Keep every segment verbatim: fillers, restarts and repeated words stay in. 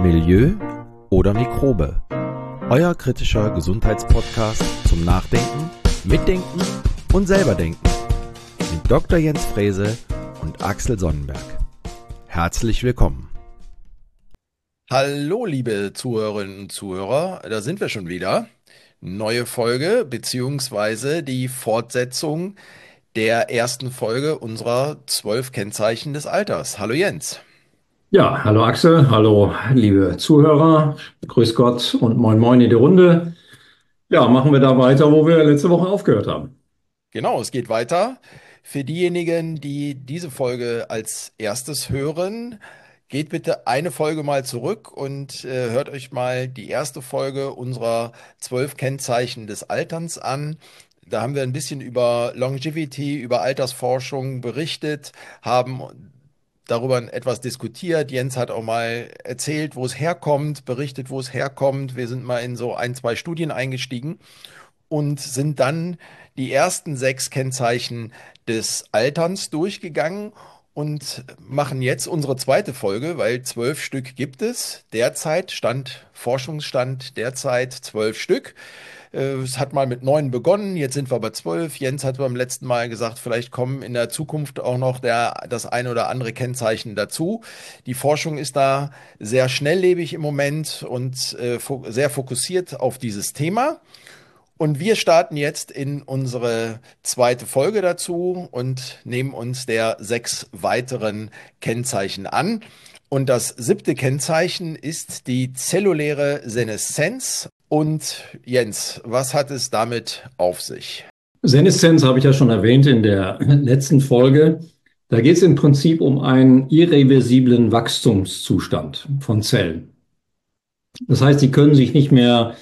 Milieu oder Mikrobe? Euer kritischer Gesundheitspodcast zum Nachdenken, Mitdenken und selberdenken mit Doktor Jens Frese und Axel Sonnenberg. Herzlich willkommen. Hallo, liebe Zuhörerinnen und Zuhörer, da sind wir schon wieder. Neue Folge beziehungsweise die Fortsetzung der ersten Folge unserer zwölf Kennzeichen des Alters. Hallo Jens. Ja, hallo Axel, hallo liebe Zuhörer, grüß Gott und moin moin in die Runde. Ja, machen wir da weiter, wo wir letzte Woche aufgehört haben. Genau, es geht weiter. Für diejenigen, die diese Folge als erstes hören, geht bitte eine Folge mal zurück und äh, hört euch mal die erste Folge unserer zwölf Kennzeichen des Alterns an. Da haben wir ein bisschen über Longevity, über Altersforschung berichtet, haben darüber etwas diskutiert. Jens hat auch mal erzählt, wo es herkommt, berichtet, wo es herkommt. Wir sind mal in so ein, zwei Studien eingestiegen und sind dann die ersten sechs Kennzeichen des Alterns durchgegangen und machen jetzt unsere zweite Folge, weil zwölf Stück gibt es. Derzeit, Stand, Forschungsstand derzeit zwölf Stück. Äh, Es hat mal mit neun begonnen, jetzt sind wir bei zwölf. Jens hat beim letzten Mal gesagt, vielleicht kommen in der Zukunft auch noch der, das ein oder andere Kennzeichen dazu. Die Forschung ist da sehr schnelllebig im Moment und äh, fo sehr fokussiert auf dieses Thema. Und wir starten jetzt in unsere zweite Folge dazu und nehmen uns der sechs weiteren Kennzeichen an. Und das siebte Kennzeichen ist die zelluläre Seneszenz. Und Jens, was hat es damit auf sich? Seneszenz habe ich ja schon erwähnt in der letzten Folge. Da geht es im Prinzip um einen irreversiblen Wachstumszustand von Zellen. Das heißt, die können sich nicht mehr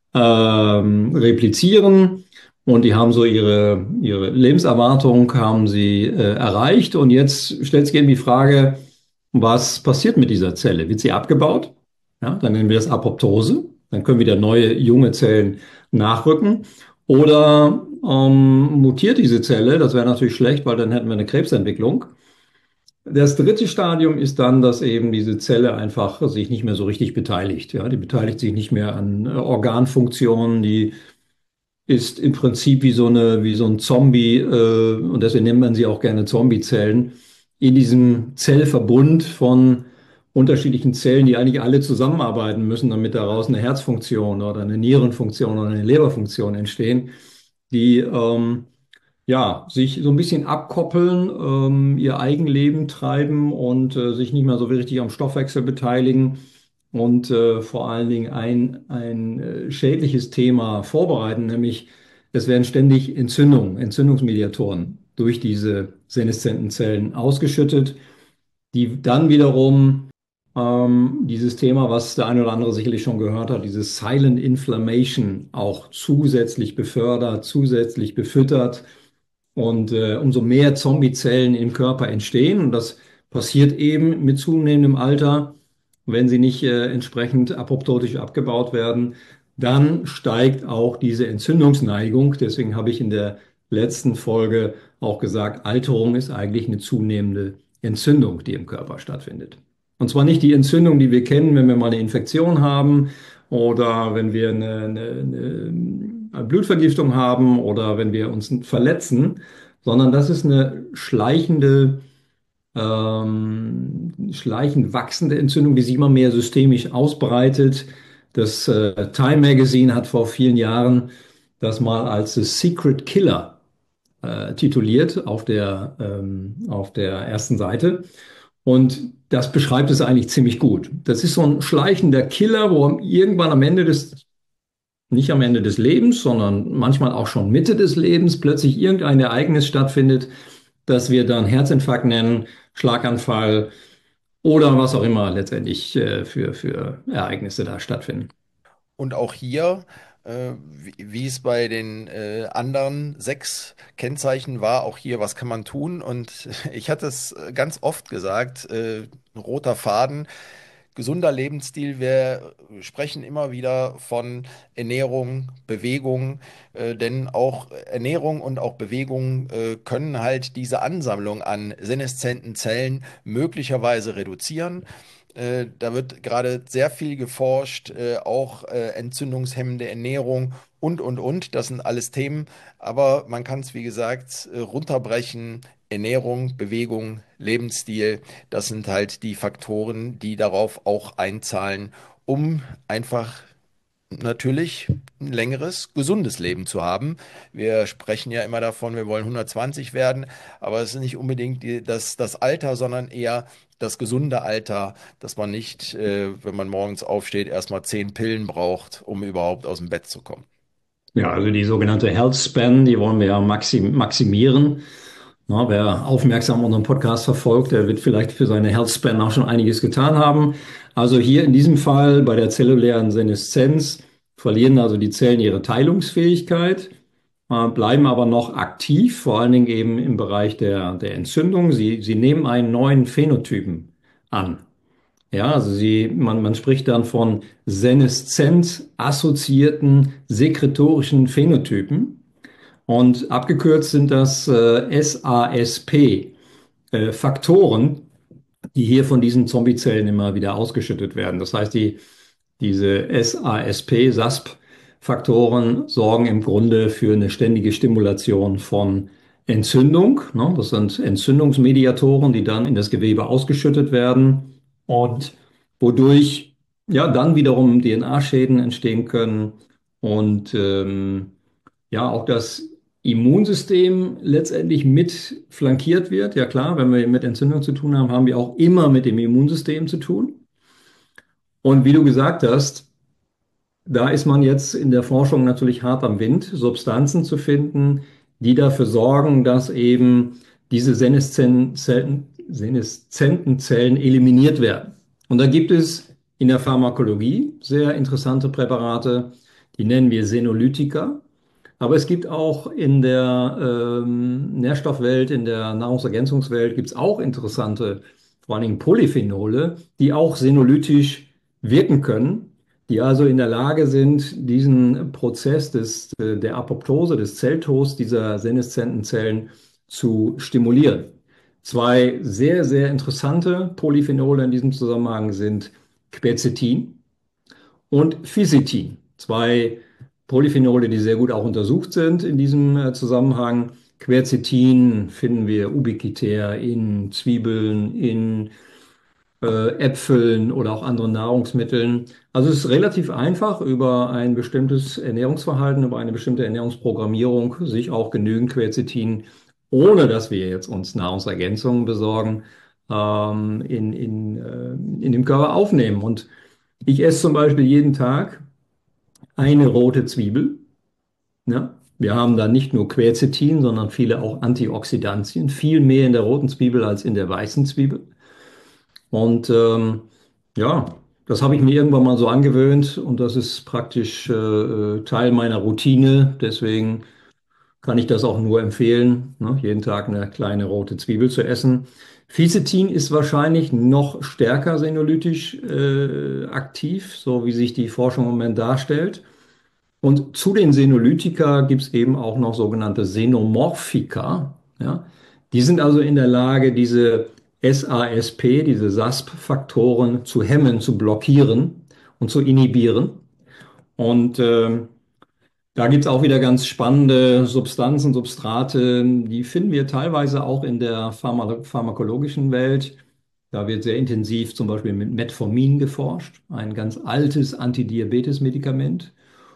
ähm, replizieren und die haben so ihre, ihre Lebenserwartung haben sie äh, erreicht. Und jetzt stellt sich eben die Frage, was passiert mit dieser Zelle? Wird sie abgebaut? Ja, dann nennen wir das Apoptose. Dann können wieder neue junge Zellen nachrücken. Oder ähm, mutiert diese Zelle? Das wäre natürlich schlecht, weil dann hätten wir eine Krebsentwicklung. Das dritte Stadium ist dann, dass eben diese Zelle einfach sich nicht mehr so richtig beteiligt. Ja, die beteiligt sich nicht mehr an äh, Organfunktionen, die ist im Prinzip wie so eine, wie so ein Zombie, äh, und deswegen nennt man sie auch gerne Zombiezellen, in diesem Zellverbund von unterschiedlichen Zellen, die eigentlich alle zusammenarbeiten müssen, damit daraus eine Herzfunktion oder eine Nierenfunktion oder eine Leberfunktion entstehen, die ähm, ja, sich so ein bisschen abkoppeln, ähm, ihr Eigenleben treiben und äh, sich nicht mehr so richtig am Stoffwechsel beteiligen und äh, vor allen Dingen ein, ein äh, schädliches Thema vorbereiten, nämlich es werden ständig Entzündungen, Entzündungsmediatoren durch diese seneszenten Zellen ausgeschüttet, die dann wiederum ähm, dieses Thema, was der eine oder andere sicherlich schon gehört hat, dieses Silent Inflammation auch zusätzlich befördert, zusätzlich befüttert. Und äh, umso mehr Zombiezellen im Körper entstehen, und das passiert eben mit zunehmendem Alter, wenn sie nicht äh, entsprechend apoptotisch abgebaut werden, dann steigt auch diese Entzündungsneigung. Deswegen habe ich in der letzten Folge auch gesagt, Alterung ist eigentlich eine zunehmende Entzündung, die im Körper stattfindet. Und zwar nicht die Entzündung, die wir kennen, wenn wir mal eine Infektion haben oder wenn wir eine, eine, eine Blutvergiftung haben oder wenn wir uns verletzen, sondern das ist eine schleichende, ähm, schleichend wachsende Entzündung, die sich immer mehr systemisch ausbreitet. Das äh, Time Magazine hat vor vielen Jahren das mal als The Secret Killer äh, tituliert auf der, ähm, auf der ersten Seite. Und das beschreibt es eigentlich ziemlich gut. Das ist so ein schleichender Killer, wo irgendwann am Ende des, nicht am Ende des Lebens, sondern manchmal auch schon Mitte des Lebens plötzlich irgendein Ereignis stattfindet, das wir dann Herzinfarkt nennen, Schlaganfall oder was auch immer letztendlich äh, für, für Ereignisse da stattfinden. Und auch hier, äh, wie, wie es bei den äh, anderen sechs Kennzeichen war, auch hier, was kann man tun? Und ich hatte es ganz oft gesagt, äh, ein roter Faden, gesunder Lebensstil. Wir sprechen immer wieder von Ernährung, Bewegung, äh, denn auch Ernährung und auch Bewegung äh, können halt diese Ansammlung an seneszenten Zellen möglicherweise reduzieren. Äh, da wird gerade sehr viel geforscht, äh, auch äh, entzündungshemmende Ernährung und, und, und. Das sind alles Themen, aber man kann es, wie gesagt, äh, runterbrechen. Ernährung, Bewegung, Lebensstil, das sind halt die Faktoren, die darauf auch einzahlen, um einfach natürlich ein längeres, gesundes Leben zu haben. Wir sprechen ja immer davon, wir wollen hundertzwanzig werden, aber es ist nicht unbedingt die, das, das Alter, sondern eher das gesunde Alter, dass man nicht, äh, wenn man morgens aufsteht, erstmal zehn Pillen braucht, um überhaupt aus dem Bett zu kommen. Ja, also die sogenannte Health Span, die wollen wir ja maxim maximieren. Na, wer aufmerksam unseren Podcast verfolgt, der wird vielleicht für seine Health Span auch schon einiges getan haben. Also hier in diesem Fall bei der zellulären Seneszenz verlieren also die Zellen ihre Teilungsfähigkeit, äh, bleiben aber noch aktiv, vor allen Dingen eben im Bereich der, der Entzündung. Sie, sie nehmen einen neuen Phänotypen an. Ja, also sie, man, man spricht dann von seneszent assoziierten sekretorischen Phänotypen. Und abgekürzt sind das äh, S A S P-Faktoren, die hier von diesen Zombiezellen immer wieder ausgeschüttet werden. Das heißt, die, diese S A S P, S A S P-Faktoren sorgen im Grunde für eine ständige Stimulation von Entzündung. Ne? Das sind Entzündungsmediatoren, die dann in das Gewebe ausgeschüttet werden und wodurch ja dann wiederum D N A-Schäden entstehen können und ähm, ja, auch das Immunsystem letztendlich mit flankiert wird. Ja klar, wenn wir mit Entzündung zu tun haben, haben wir auch immer mit dem Immunsystem zu tun. Und wie du gesagt hast, da ist man jetzt in der Forschung natürlich hart am Wind, Substanzen zu finden, die dafür sorgen, dass eben diese seneszenten Zellen, seneszenten Zellen eliminiert werden. Und da gibt es in der Pharmakologie sehr interessante Präparate, die nennen wir Senolytika. Aber es gibt auch in der ähm, Nährstoffwelt, in der Nahrungsergänzungswelt, gibt es auch interessante, vor allen Dingen Polyphenole, die auch senolytisch wirken können, die also in der Lage sind, diesen Prozess des, äh, der Apoptose, des Zelltods dieser seneszenten Zellen zu stimulieren. Zwei sehr, sehr interessante Polyphenole in diesem Zusammenhang sind Quercetin und Fisetin. Zwei Polyphenole, die sehr gut auch untersucht sind in diesem äh, Zusammenhang. Quercetin finden wir ubiquitär in Zwiebeln, in äh, Äpfeln oder auch anderen Nahrungsmitteln. Also es ist relativ einfach, über ein bestimmtes Ernährungsverhalten, über eine bestimmte Ernährungsprogrammierung sich auch genügend Quercetin, ohne dass wir jetzt uns Nahrungsergänzungen besorgen, ähm, in, in, äh, in dem Körper aufnehmen. Und ich esse zum Beispiel jeden Tag eine rote Zwiebel. Ja? Wir haben da nicht nur Quercetin, sondern viele auch Antioxidantien, viel mehr in der roten Zwiebel als in der weißen Zwiebel. Und ähm, ja, das habe ich mir irgendwann mal so angewöhnt und das ist praktisch äh, Teil meiner Routine. Deswegen kann ich das auch nur empfehlen, ne? Jeden Tag eine kleine rote Zwiebel zu essen. Fisetin ist wahrscheinlich noch stärker senolytisch äh, aktiv, so wie sich die Forschung im Moment darstellt. Und zu den Senolytika gibt es eben auch noch sogenannte Senomorphika. Ja? Die sind also in der Lage, diese S A S P, diese S A S P-Faktoren zu hemmen, zu blockieren und zu inhibieren. Und ähm, da gibt es auch wieder ganz spannende Substanzen, Substrate, die finden wir teilweise auch in der Pharma pharmakologischen Welt. Da wird sehr intensiv zum Beispiel mit Metformin geforscht, ein ganz altes Antidiabetes-Medikament.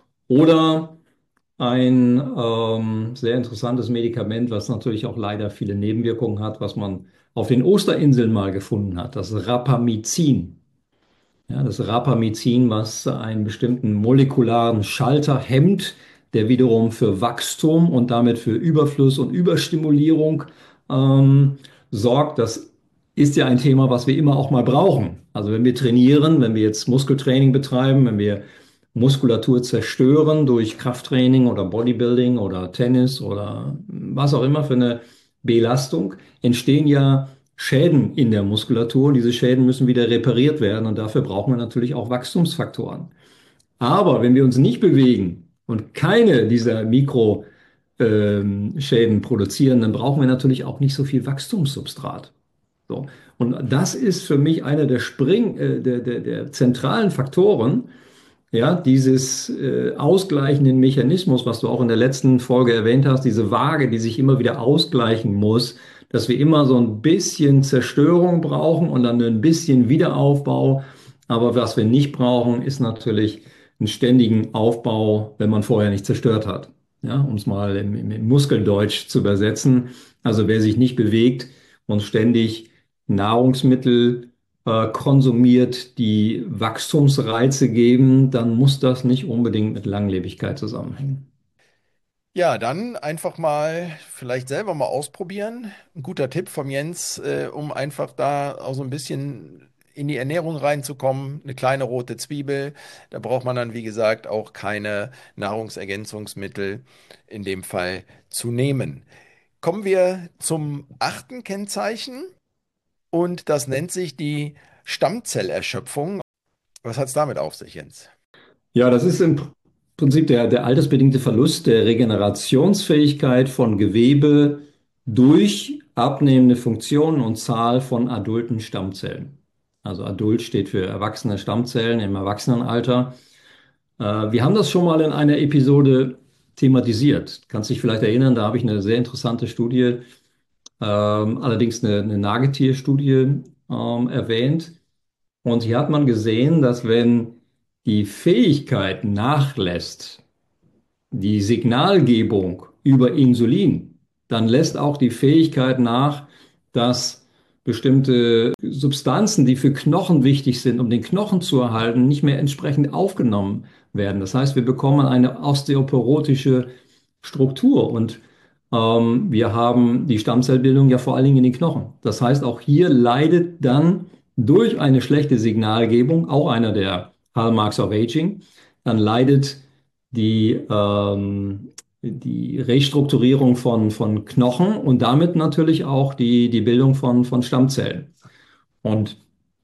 Oder ein ähm, sehr interessantes Medikament, was natürlich auch leider viele Nebenwirkungen hat, was man auf den Osterinseln mal gefunden hat, das Rapamycin. Ja, das Rapamycin, was einen bestimmten molekularen Schalter hemmt, der wiederum für Wachstum und damit für Überfluss und Überstimulierung ähm, sorgt. Das ist ja ein Thema, was wir immer auch mal brauchen. Also wenn wir trainieren, wenn wir jetzt Muskeltraining betreiben, wenn wir Muskulatur zerstören durch Krafttraining oder Bodybuilding oder Tennis oder was auch immer für eine Belastung, entstehen ja Schäden in der Muskulatur und diese Schäden müssen wieder repariert werden und dafür brauchen wir natürlich auch Wachstumsfaktoren. Aber wenn wir uns nicht bewegen und keine dieser Mikroschäden ähm, produzieren, dann brauchen wir natürlich auch nicht so viel Wachstumssubstrat. So. Und das ist für mich einer der Spring, äh, der, der, der zentralen Faktoren, ja, dieses äh, ausgleichenden Mechanismus, was du auch in der letzten Folge erwähnt hast, diese Waage, die sich immer wieder ausgleichen muss, dass wir immer so ein bisschen Zerstörung brauchen und dann ein bisschen Wiederaufbau. Aber was wir nicht brauchen, ist natürlich einen ständigen Aufbau, wenn man vorher nicht zerstört hat. Ja, um es mal im, im, im Muskeldeutsch zu übersetzen. Also wer sich nicht bewegt und ständig Nahrungsmittel äh, konsumiert, die Wachstumsreize geben, dann muss das nicht unbedingt mit Langlebigkeit zusammenhängen. Ja, dann einfach mal vielleicht selber mal ausprobieren. Ein guter Tipp von Jens, äh, um einfach da auch so ein bisschen in die Ernährung reinzukommen. Eine kleine rote Zwiebel. Da braucht man dann, wie gesagt, auch keine Nahrungsergänzungsmittel in dem Fall zu nehmen. Kommen wir zum achten Kennzeichen und das nennt sich die Stammzellerschöpfung. Was hat es damit auf sich, Jens? Ja, das ist im Prinzip der, der altersbedingte Verlust der Regenerationsfähigkeit von Gewebe durch abnehmende Funktion und Zahl von adulten Stammzellen. Also adult steht für erwachsene Stammzellen im Erwachsenenalter. Äh, wir haben das schon mal in einer Episode thematisiert. Kannst dich vielleicht erinnern, da habe ich eine sehr interessante Studie, ähm, allerdings eine, eine Nagetierstudie ähm, erwähnt. Und hier hat man gesehen, dass wenn die Fähigkeit nachlässt, die Signalgebung über Insulin, dann lässt auch die Fähigkeit nach, dass bestimmte Substanzen, die für Knochen wichtig sind, um den Knochen zu erhalten, nicht mehr entsprechend aufgenommen werden. Das heißt, wir bekommen eine osteoporotische Struktur und ähm, wir haben die Stammzellbildung ja vor allen Dingen in den Knochen. Das heißt, auch hier leidet dann durch eine schlechte Signalgebung, auch einer der Hallmarks of Aging, dann leidet die, ähm, die Restrukturierung von, von Knochen und damit natürlich auch die, die Bildung von, von Stammzellen. Und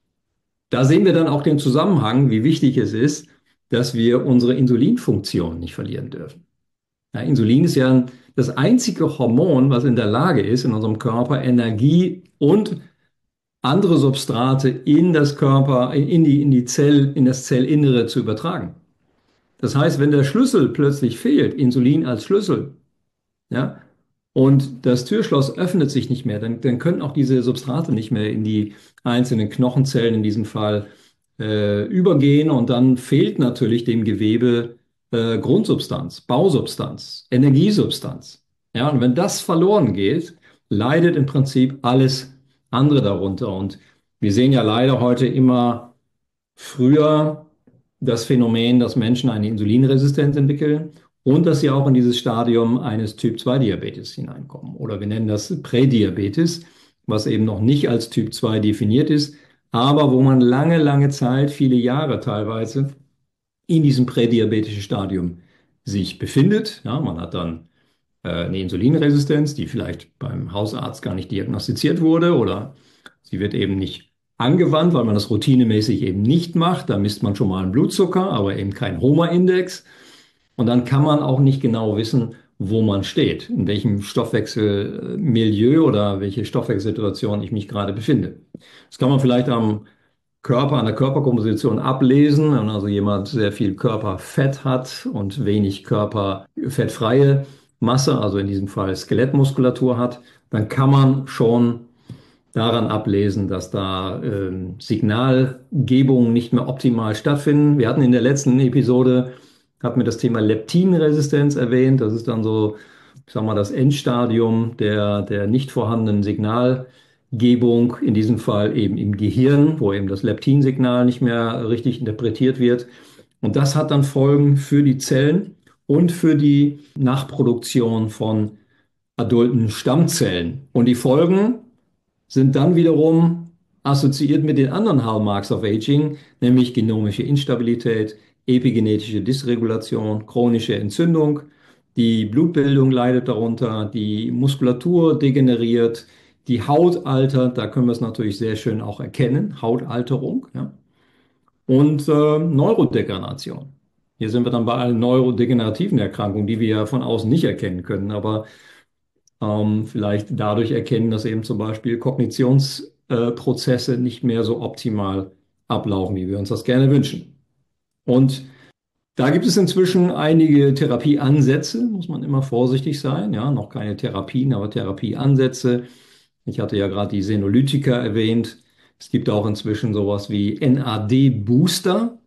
da sehen wir dann auch den Zusammenhang, wie wichtig es ist, dass wir unsere Insulinfunktion nicht verlieren dürfen. Ja, Insulin ist ja das einzige Hormon, was in der Lage ist, in unserem Körper Energie und andere Substrate in das Körper, in die, in die Zell, in das Zellinnere zu übertragen. Das heißt, wenn der Schlüssel plötzlich fehlt, Insulin als Schlüssel, ja, und das Türschloss öffnet sich nicht mehr, dann, dann können auch diese Substrate nicht mehr in die einzelnen Knochenzellen in diesem Fall äh, übergehen und dann fehlt natürlich dem Gewebe äh, Grundsubstanz, Bausubstanz, Energiesubstanz. Ja, und wenn das verloren geht, leidet im Prinzip alles andere darunter. Und wir sehen ja leider heute immer früher das Phänomen, dass Menschen eine Insulinresistenz entwickeln und dass sie auch in dieses Stadium eines Typ zwei Diabetes hineinkommen. Oder wir nennen das Prädiabetes, was eben noch nicht als Typ zwei definiert ist, aber wo man lange, lange Zeit, viele Jahre teilweise, in diesem prädiabetischen Stadium sich befindet. Ja, man hat dann äh, eine Insulinresistenz, die vielleicht beim Hausarzt gar nicht diagnostiziert wurde oder sie wird eben nicht angewandt, weil man das routinemäßig eben nicht macht. Da misst man schon mal einen Blutzucker, aber eben keinen Homa-Index. Und dann kann man auch nicht genau wissen, wo man steht, in welchem Stoffwechselmilieu oder welche Stoffwechselsituation ich mich gerade befinde. Das kann man vielleicht am Körper, an der Körperkomposition ablesen. Wenn also jemand sehr viel Körperfett hat und wenig körperfettfreie Masse, also in diesem Fall Skelettmuskulatur hat, dann kann man schon daran ablesen, dass da ähm, Signalgebungen nicht mehr optimal stattfinden. Wir hatten in der letzten Episode, hatten wir das Thema Leptinresistenz erwähnt. Das ist dann so, ich sag mal, das Endstadium der, der nicht vorhandenen Signalgebung, in diesem Fall eben im Gehirn, wo eben das Leptinsignal nicht mehr richtig interpretiert wird. Und das hat dann Folgen für die Zellen und für die Nachproduktion von adulten Stammzellen. Und die Folgen sind dann wiederum assoziiert mit den anderen Hallmarks of Aging, nämlich genomische Instabilität, epigenetische Dysregulation, chronische Entzündung. Die Blutbildung leidet darunter, die Muskulatur degeneriert, die Haut altert, da können wir es natürlich sehr schön auch erkennen, Hautalterung, ja. Und äh, Neurodegeneration. Hier sind wir dann bei allen neurodegenerativen Erkrankungen, die wir ja von außen nicht erkennen können, aber ähm, vielleicht dadurch erkennen, dass eben zum Beispiel Kognitions äh, Prozesse nicht mehr so optimal ablaufen, wie wir uns das gerne wünschen. Und da gibt es inzwischen einige Therapieansätze, muss man immer vorsichtig sein. Ja, noch keine Therapien, aber Therapieansätze. Ich hatte ja gerade die Senolytika erwähnt. Es gibt auch inzwischen sowas wie N A D-Booster.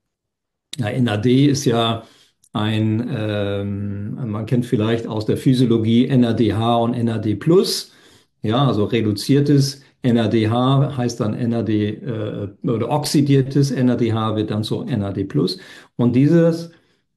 Ja, N A D ist ja ein, ähm, man kennt vielleicht aus der Physiologie N A D H und N A D plus. Ja, also reduziertes N A D H heißt dann N A D äh, oder oxidiertes N A D H wird dann zu N A D plus. Und dieses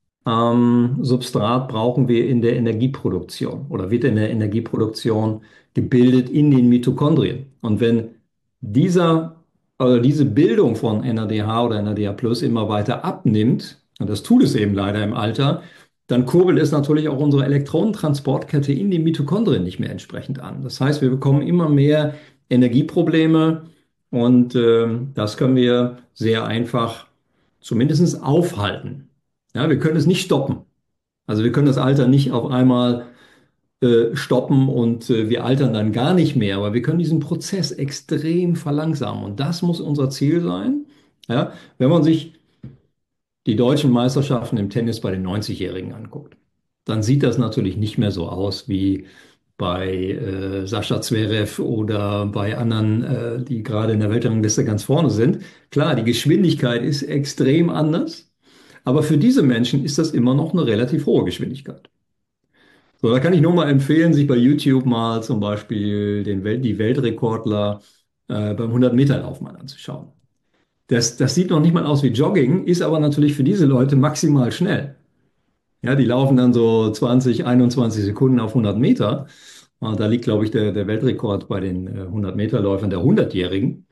ähm, Substrat brauchen wir in der Energieproduktion oder wird in der Energieproduktion gebildet in den Mitochondrien. Und wenn dieser, also diese Bildung von N A D H oder N A D H plus immer weiter abnimmt, und das tut es eben leider im Alter, dann kurbelt es natürlich auch unsere Elektronentransportkette in den Mitochondrien nicht mehr entsprechend an. Das heißt, wir bekommen immer mehr Energieprobleme und äh, das können wir sehr einfach zumindest aufhalten. Ja, wir können es nicht stoppen. Also wir können das Alter nicht auf einmal äh, stoppen und äh, wir altern dann gar nicht mehr, aber wir können diesen Prozess extrem verlangsamen und das muss unser Ziel sein. Ja, wenn man sich die deutschen Meisterschaften im Tennis bei den neunzig-Jährigen anguckt, dann sieht das natürlich nicht mehr so aus wie bei äh, Sascha Zverev oder bei anderen, äh, die gerade in der Weltrangliste ganz vorne sind. Klar, die Geschwindigkeit ist extrem anders, aber für diese Menschen ist das immer noch eine relativ hohe Geschwindigkeit. So, da kann ich nur mal empfehlen, sich bei YouTube mal zum Beispiel den Welt, die Weltrekordler äh, beim hundert-Meter-Lauf mal anzuschauen. Das, das sieht noch nicht mal aus wie Jogging, ist aber natürlich für diese Leute maximal schnell. Ja, die laufen dann so zwanzig, einundzwanzig Sekunden auf hundert Meter. Und da liegt, glaube ich, der, der Weltrekord bei den äh, hundert-Meter-Läufern der hundert-Jährigen.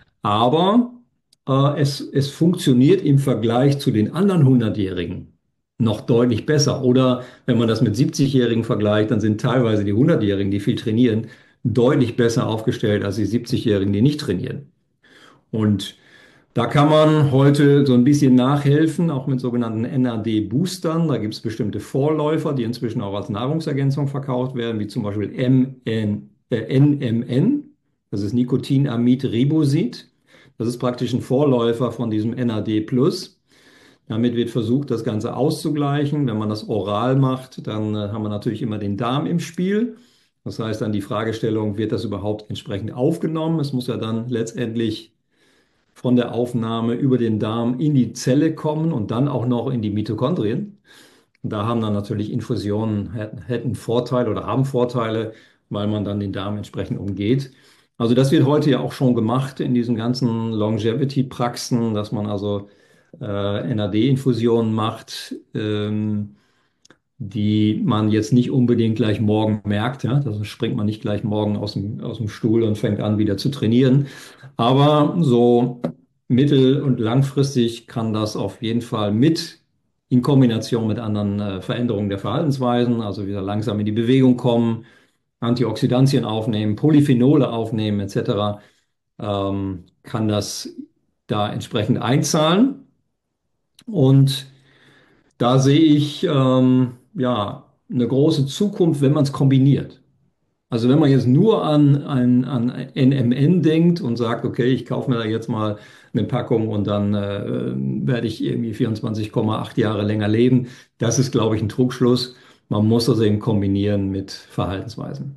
Aber äh, es, es funktioniert im Vergleich zu den anderen hundert-Jährigen noch deutlich besser. Oder wenn man das mit siebzig-Jährigen vergleicht, dann sind teilweise die hundert-Jährigen, die viel trainieren, deutlich besser aufgestellt als die siebzig-Jährigen, die nicht trainieren. Und da kann man heute so ein bisschen nachhelfen, auch mit sogenannten N A D-Boostern. Da gibt es bestimmte Vorläufer, die inzwischen auch als Nahrungsergänzung verkauft werden, wie zum Beispiel M N, äh, N M N. Das ist Nicotinamid Ribosid. Das ist praktisch ein Vorläufer von diesem N A D plus. Damit wird versucht, das Ganze auszugleichen. Wenn man das oral macht, dann äh, haben wir natürlich immer den Darm im Spiel. Das heißt dann die Fragestellung, wird das überhaupt entsprechend aufgenommen? Es muss ja dann letztendlich von der Aufnahme über den Darm in die Zelle kommen und dann auch noch in die Mitochondrien. Und da haben dann natürlich Infusionen, hätten Vorteile oder haben Vorteile, weil man dann den Darm entsprechend umgeht. Also das wird heute ja auch schon gemacht in diesen ganzen Longevity-Praxen, dass man also äh, N A D-Infusionen macht, ähm, die man jetzt nicht unbedingt gleich morgen merkt. Ja? Da springt man nicht gleich morgen aus dem, aus dem Stuhl und fängt an, wieder zu trainieren. Aber so mittel- und langfristig kann das auf jeden Fall mit in Kombination mit anderen äh, Veränderungen der Verhaltensweisen, also wieder langsam in die Bewegung kommen, Antioxidantien aufnehmen, Polyphenole aufnehmen et cetera, ähm, kann das da entsprechend einzahlen. Und da sehe ich ähm, ja eine große Zukunft, wenn man es kombiniert. Also wenn man jetzt nur an, an, an N M N denkt und sagt, okay, ich kaufe mir da jetzt mal eine Packung und dann äh, werde ich irgendwie vierundzwanzig Komma acht Jahre länger leben, das ist, glaube ich, ein Trugschluss. Man muss das eben kombinieren mit Verhaltensweisen.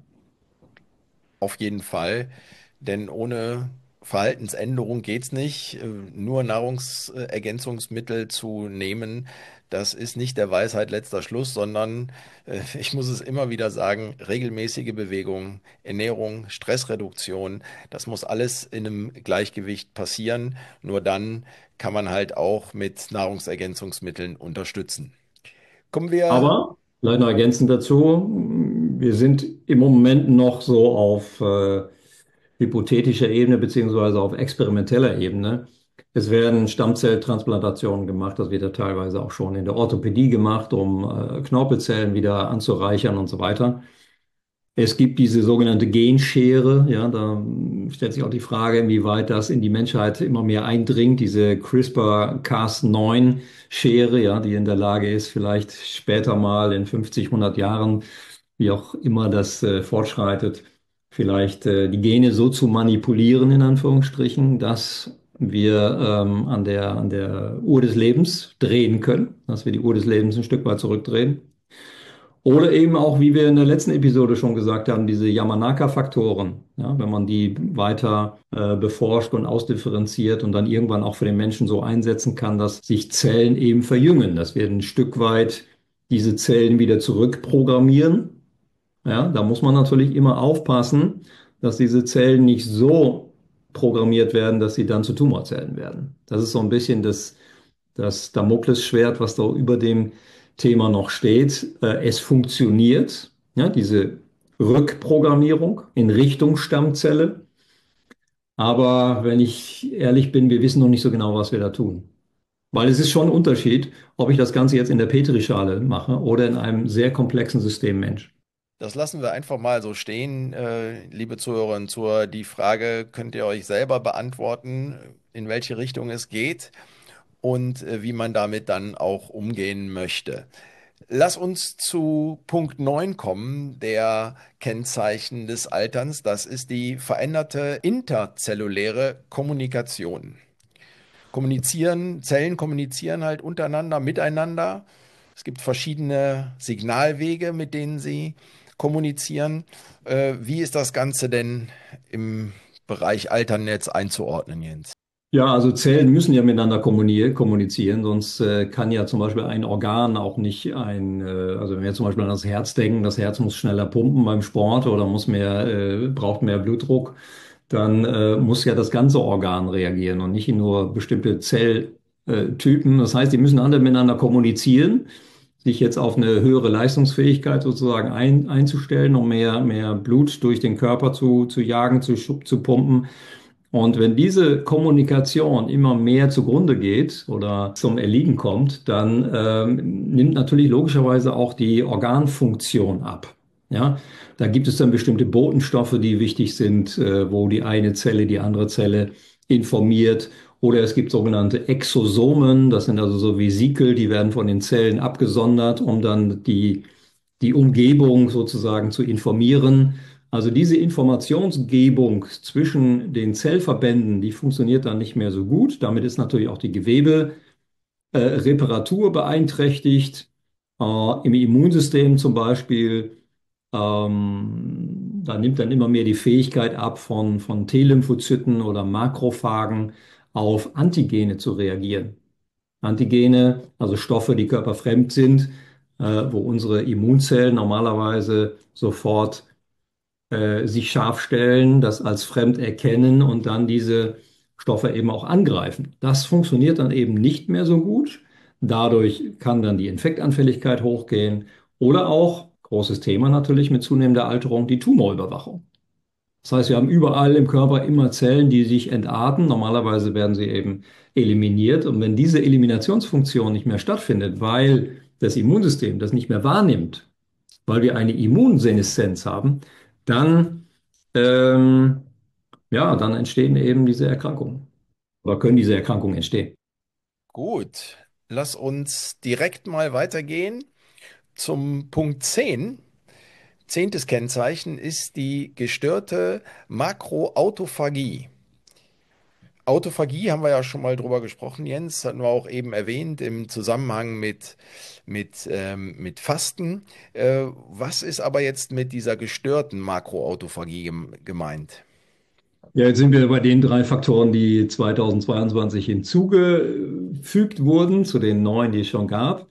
Auf jeden Fall, denn ohne Verhaltensänderung geht's nicht. Äh, Nur Nahrungsergänzungsmittel zu nehmen, das ist nicht der Weisheit letzter Schluss, sondern äh, ich muss es immer wieder sagen, regelmäßige Bewegung, Ernährung, Stressreduktion, das muss alles in einem Gleichgewicht passieren. Nur dann kann man halt auch mit Nahrungsergänzungsmitteln unterstützen. Kommen wir. Aber vielleicht noch ergänzend dazu, wir sind im Moment noch so auf äh, hypothetischer Ebene beziehungsweise auf experimenteller Ebene. Es werden Stammzelltransplantationen gemacht, das wird ja teilweise auch schon in der Orthopädie gemacht, um äh, Knorpelzellen wieder anzureichern und so weiter. Es gibt diese sogenannte Genschere, ja, da stellt sich auch die Frage, inwieweit das in die Menschheit immer mehr eindringt, diese CRISPR Cas neun Schere, ja, die in der Lage ist, vielleicht später mal in fünfzig, hundert Jahren, wie auch immer das äh, fortschreitet, vielleicht äh, die Gene so zu manipulieren, in Anführungsstrichen, dass wir ähm, an der, an der Uhr des Lebens drehen können, dass wir die Uhr des Lebens ein Stück weit zurückdrehen. Oder eben auch, wie wir in der letzten Episode schon gesagt haben, diese Yamanaka-Faktoren. Ja, wenn man die weiter äh, beforscht und ausdifferenziert und dann irgendwann auch für den Menschen so einsetzen kann, dass sich Zellen eben verjüngen, dass wir ein Stück weit diese Zellen wieder zurückprogrammieren. Ja, da muss man natürlich immer aufpassen, dass diese Zellen nicht so programmiert werden, dass sie dann zu Tumorzellen werden. Das ist so ein bisschen das das Damoklesschwert, was da über dem Thema noch steht. Äh, es funktioniert, ja, diese Rückprogrammierung in Richtung Stammzelle. Aber wenn ich ehrlich bin, wir wissen noch nicht so genau, was wir da tun. Weil es ist schon ein Unterschied, ob ich das Ganze jetzt in der Petrischale mache oder in einem sehr komplexen System Mensch. Das lassen wir einfach mal so stehen, äh, liebe Zuhörerinnen und Zuhörer. Die Frage könnt ihr euch selber beantworten, in welche Richtung es geht und äh, wie man damit dann auch umgehen möchte. Lass uns zu Punkt neun kommen, der Kennzeichen des Alterns. Das ist die veränderte interzelluläre Kommunikation. Kommunizieren, Zellen kommunizieren halt untereinander, miteinander. Es gibt verschiedene Signalwege, mit denen sie kommunizieren. Äh, wie ist das Ganze denn im Bereich Altern jetzt einzuordnen, Jens? Ja, also Zellen müssen ja miteinander kommuni- kommunizieren, sonst äh, kann ja zum Beispiel ein Organ auch nicht ein, äh, also wenn wir zum Beispiel an das Herz denken, das Herz muss schneller pumpen beim Sport oder muss mehr, äh, braucht mehr Blutdruck, dann äh, muss ja das ganze Organ reagieren und nicht nur bestimmte Zelltypen. Das heißt, die müssen alle miteinander kommunizieren, sich jetzt auf eine höhere Leistungsfähigkeit sozusagen ein, einzustellen, um mehr, mehr Blut durch den Körper zu, zu jagen, zu, zu pumpen. Und wenn diese Kommunikation immer mehr zugrunde geht oder zum Erliegen kommt, dann ähm, nimmt natürlich logischerweise auch die Organfunktion ab. Ja, da gibt es dann bestimmte Botenstoffe, die wichtig sind, äh, wo die eine Zelle die andere Zelle informiert. Oder es gibt sogenannte Exosomen, das sind also so Vesikel, die werden von den Zellen abgesondert, um dann die, die Umgebung sozusagen zu informieren. Also diese Informationsgebung zwischen den Zellverbänden, die funktioniert dann nicht mehr so gut. Damit ist natürlich auch die Gewebereparatur beeinträchtigt. Äh, Im Immunsystem zum Beispiel, ähm, da nimmt dann immer mehr die Fähigkeit ab von, von T-Lymphozyten oder Makrophagen auf Antigene zu reagieren. Antigene, also Stoffe, die körperfremd sind, äh, wo unsere Immunzellen normalerweise sofort äh, sich scharf stellen, das als fremd erkennen und dann diese Stoffe eben auch angreifen. Das funktioniert dann eben nicht mehr so gut. Dadurch kann dann die Infektanfälligkeit hochgehen oder auch, großes Thema natürlich mit zunehmender Alterung, die Tumorüberwachung. Das heißt, wir haben überall im Körper immer Zellen, die sich entarten. Normalerweise werden sie eben eliminiert. Und wenn diese Eliminationsfunktion nicht mehr stattfindet, weil das Immunsystem das nicht mehr wahrnimmt, weil wir eine Immunseneszenz haben, dann, ähm, ja, dann entstehen eben diese Erkrankungen oder können diese Erkrankungen entstehen. Gut, lass uns direkt mal weitergehen zum Punkt zehn. Zehntes Kennzeichen ist die gestörte Makroautophagie. Autophagie haben wir ja schon mal drüber gesprochen, Jens, hatten wir auch eben erwähnt im Zusammenhang mit, mit, ähm, mit Fasten. Äh, was ist aber jetzt mit dieser gestörten Makroautophagie gem gemeint? Ja, jetzt sind wir bei den drei Faktoren, die zweitausendzweiundzwanzig hinzugefügt wurden, zu den neun, die es schon gab.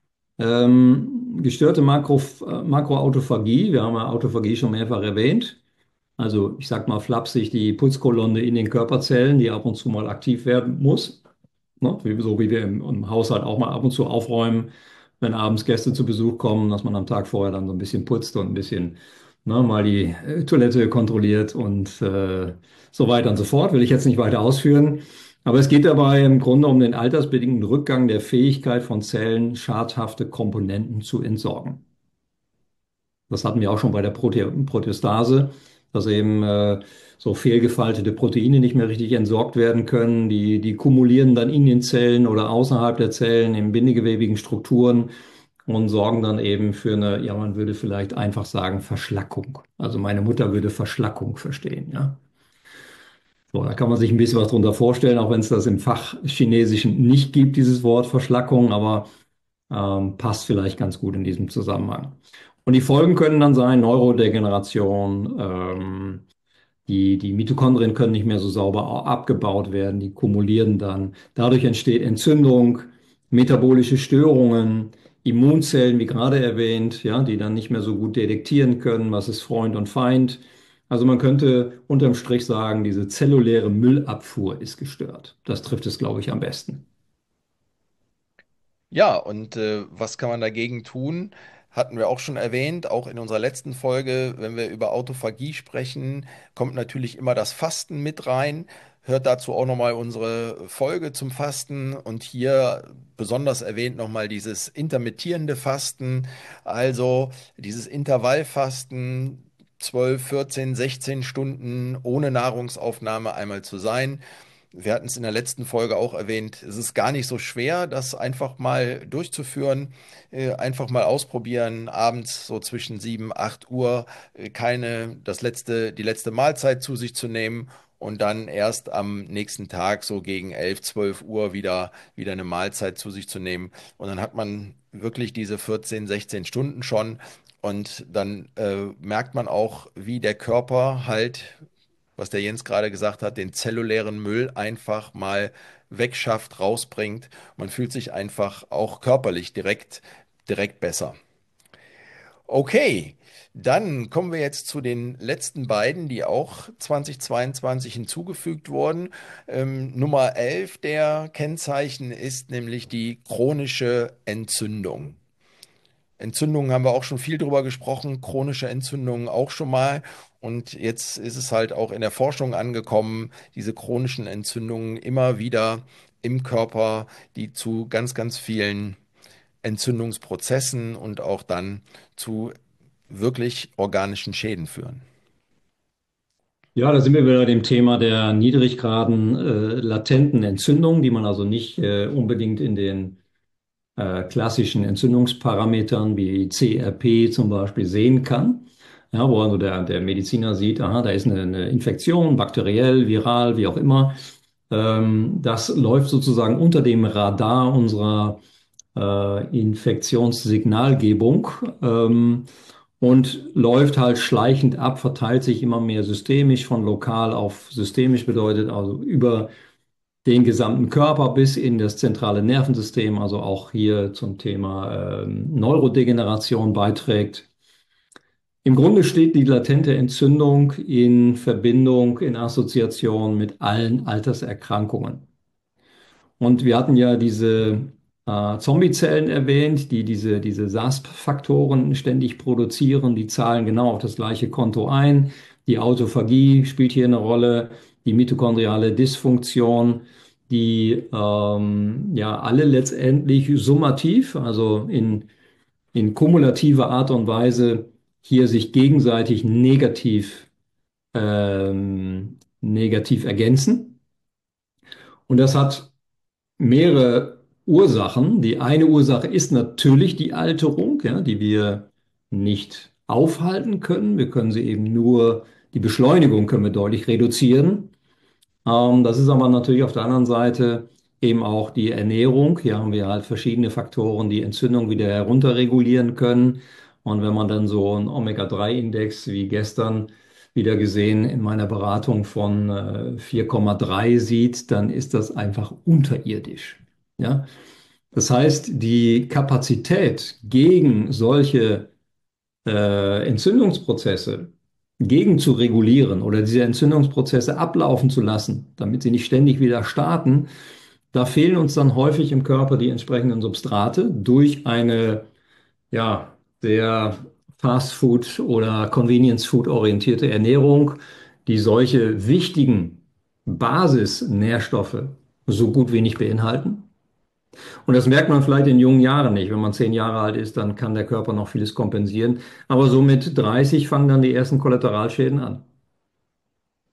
Ähm, gestörte Makro, äh, Makroautophagie, wir haben ja Autophagie schon mehrfach erwähnt. Also ich sag mal flapsig, die Putzkolonne in den Körperzellen, die ab und zu mal aktiv werden muss. Ne? Wie- So wie wir im, im Haushalt auch mal ab und zu aufräumen, wenn abends Gäste zu Besuch kommen, dass man am Tag vorher dann so ein bisschen putzt und ein bisschen ne, mal die äh, Toilette kontrolliert und äh, so weiter und so fort. Will ich jetzt nicht weiter ausführen. Aber es geht dabei im Grunde um den altersbedingten Rückgang der Fähigkeit von Zellen, schadhafte Komponenten zu entsorgen. Das hatten wir auch schon bei der Prote Protestase, dass eben äh, so fehlgefaltete Proteine nicht mehr richtig entsorgt werden können. Die, die kumulieren dann in den Zellen oder außerhalb der Zellen in bindegewebigen Strukturen und sorgen dann eben für eine, ja, man würde vielleicht einfach sagen, Verschlackung. Also meine Mutter würde Verschlackung verstehen, ja. So, da kann man sich ein bisschen was drunter vorstellen, auch wenn es das im Fachchinesischen nicht gibt, dieses Wort Verschlackung, aber ähm, passt vielleicht ganz gut in diesem Zusammenhang. Und die Folgen können dann sein, Neurodegeneration, ähm, die, die Mitochondrien können nicht mehr so sauber abgebaut werden, die kumulieren dann. Dadurch entsteht Entzündung, metabolische Störungen, Immunzellen, wie gerade erwähnt, ja, die dann nicht mehr so gut detektieren können, was ist Freund und Feind. Also man könnte unterm Strich sagen, diese zelluläre Müllabfuhr ist gestört. Das trifft es, glaube ich, am besten. Ja, und äh, was kann man dagegen tun? Hatten wir auch schon erwähnt, auch in unserer letzten Folge, wenn wir über Autophagie sprechen, kommt natürlich immer das Fasten mit rein. Hört dazu auch nochmal unsere Folge zum Fasten und hier besonders erwähnt nochmal dieses intermittierende Fasten, also dieses Intervallfasten, zwölf, vierzehn, sechzehn Stunden ohne Nahrungsaufnahme einmal zu sein. Wir hatten es in der letzten Folge auch erwähnt, es ist gar nicht so schwer, das einfach mal durchzuführen, äh, einfach mal ausprobieren, abends so zwischen sieben, acht Uhr äh, keine, das letzte, die letzte Mahlzeit zu sich zu nehmen und dann erst am nächsten Tag so gegen elf, zwölf Uhr wieder, wieder eine Mahlzeit zu sich zu nehmen. Und dann hat man wirklich diese vierzehn, sechzehn Stunden schon und dann äh, merkt man auch, wie der Körper halt, was der Jens gerade gesagt hat, den zellulären Müll einfach mal wegschafft, rausbringt. Man fühlt sich einfach auch körperlich direkt, direkt besser. Okay, dann kommen wir jetzt zu den letzten beiden, die auch zweitausendzweiundzwanzig hinzugefügt wurden. Ähm, Nummer elf der Kennzeichen ist nämlich die chronische Entzündung. Entzündungen haben wir auch schon viel drüber gesprochen, chronische Entzündungen auch schon mal. Und jetzt ist es halt auch in der Forschung angekommen, diese chronischen Entzündungen immer wieder im Körper, die zu ganz, ganz vielen Entzündungsprozessen und auch dann zu wirklich organischen Schäden führen. Ja, da sind wir wieder bei dem Thema der Niedriggraden äh, latenten Entzündungen, die man also nicht äh, unbedingt in den äh, klassischen Entzündungsparametern wie C R P zum Beispiel sehen kann. Ja, wo also der, der Mediziner sieht, aha, da ist eine, eine Infektion, bakteriell, viral, wie auch immer. Ähm, das läuft sozusagen unter dem Radar unserer äh, Infektionssignalgebung. Ähm, und läuft halt schleichend ab, verteilt sich immer mehr systemisch, von lokal auf systemisch bedeutet also über den gesamten Körper bis in das zentrale Nervensystem, also auch hier zum Thema ähm, Neurodegeneration beiträgt. Im Grunde steht die latente Entzündung in Verbindung, in Assoziation mit allen Alterserkrankungen. Und wir hatten ja diese äh, Zombiezellen erwähnt, die diese, diese S A S P-Faktoren ständig produzieren. Die zahlen genau auf das gleiche Konto ein. Die Autophagie spielt hier eine Rolle, die mitochondriale Dysfunktion, die ähm, ja alle letztendlich summativ, also in, in kumulativer Art und Weise hier sich gegenseitig negativ, ähm, negativ ergänzen. Und das hat mehrere Ursachen. Die eine Ursache ist natürlich die Alterung, ja, die wir nicht aufhalten können. Wir können sie eben nur, die Beschleunigung können wir deutlich reduzieren. Ähm, das ist aber natürlich auf der anderen Seite eben auch die Ernährung. Hier haben wir halt verschiedene Faktoren, die Entzündung wieder herunterregulieren können. Und wenn man dann so einen Omega drei Index wie gestern wieder gesehen in meiner Beratung von äh, vier Komma drei sieht, dann ist das einfach unterirdisch. Ja? Das heißt, die Kapazität gegen solche äh, Entzündungsprozesse gegen zu regulieren oder diese Entzündungsprozesse ablaufen zu lassen, damit sie nicht ständig wieder starten, da fehlen uns dann häufig im Körper die entsprechenden Substrate durch eine ja, sehr Fast Food oder Convenience Food orientierte Ernährung, die solche wichtigen Basisnährstoffe so gut wie nicht beinhalten. Und das merkt man vielleicht in jungen Jahren nicht. Wenn man zehn Jahre alt ist, dann kann der Körper noch vieles kompensieren. Aber so mit dreißig fangen dann die ersten Kollateralschäden an.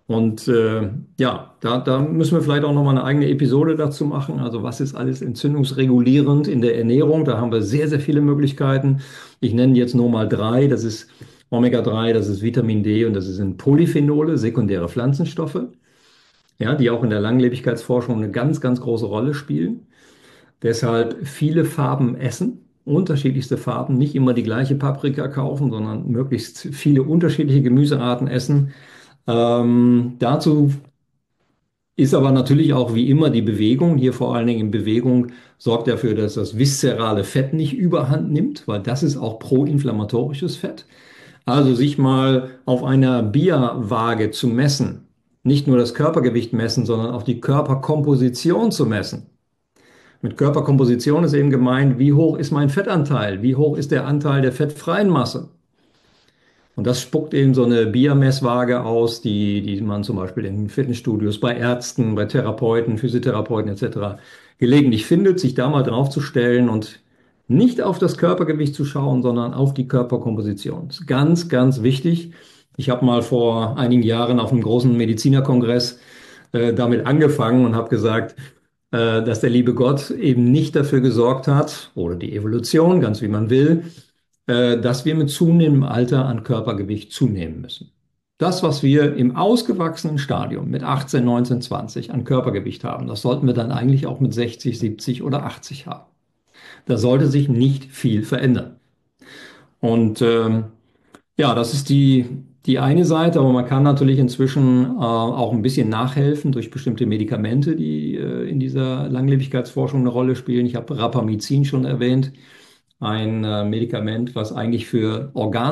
Und äh, ja, da, da müssen wir vielleicht auch nochmal eine eigene Episode dazu machen. Also was ist alles entzündungsregulierend in der Ernährung? Da haben wir sehr, sehr viele Möglichkeiten. Ich nenne jetzt nur mal drei. Das ist Omega drei, das ist Vitamin D und das sind Polyphenole, sekundäre Pflanzenstoffe, ja, die auch in der Langlebigkeitsforschung eine ganz, ganz große Rolle spielen. Deshalb viele Farben essen, unterschiedlichste Farben, nicht immer die gleiche Paprika kaufen, sondern möglichst viele unterschiedliche Gemüsearten essen. Ähm, dazu ist aber natürlich auch wie immer die Bewegung. Hier vor allen Dingen in Bewegung sorgt dafür, dass das viszerale Fett nicht überhand nimmt, weil das ist auch proinflammatorisches Fett. Also sich mal auf einer Bierwaage zu messen, nicht nur das Körpergewicht messen, sondern auch die Körperkomposition zu messen. Mit Körperkomposition ist eben gemeint, wie hoch ist mein Fettanteil? Wie hoch ist der Anteil der fettfreien Masse? Und das spuckt eben so eine Bia-Messwaage aus, die, die man zum Beispiel in Fitnessstudios, bei Ärzten, bei Therapeuten, Physiotherapeuten et cetera gelegentlich findet, sich da mal draufzustellen und nicht auf das Körpergewicht zu schauen, sondern auf die Körperkomposition. Das ist ganz, ganz wichtig. Ich habe mal vor einigen Jahren auf einem großen Medizinerkongress äh, damit angefangen und habe gesagt, äh, dass der liebe Gott eben nicht dafür gesorgt hat, oder die Evolution, ganz wie man will, äh, dass wir mit zunehmendem Alter an Körpergewicht zunehmen müssen. Das, was wir im ausgewachsenen Stadium mit achtzehn, neunzehn, zwanzig an Körpergewicht haben, das sollten wir dann eigentlich auch mit sechzig, siebzig oder achtzig haben. Da sollte sich nicht viel verändern. Und ähm, ja, das ist die, die eine Seite, aber man kann natürlich inzwischen äh, auch ein bisschen nachhelfen durch bestimmte Medikamente, die äh, in dieser Langlebigkeitsforschung eine Rolle spielen. Ich habe Rapamycin schon erwähnt, ein äh, Medikament, was eigentlich für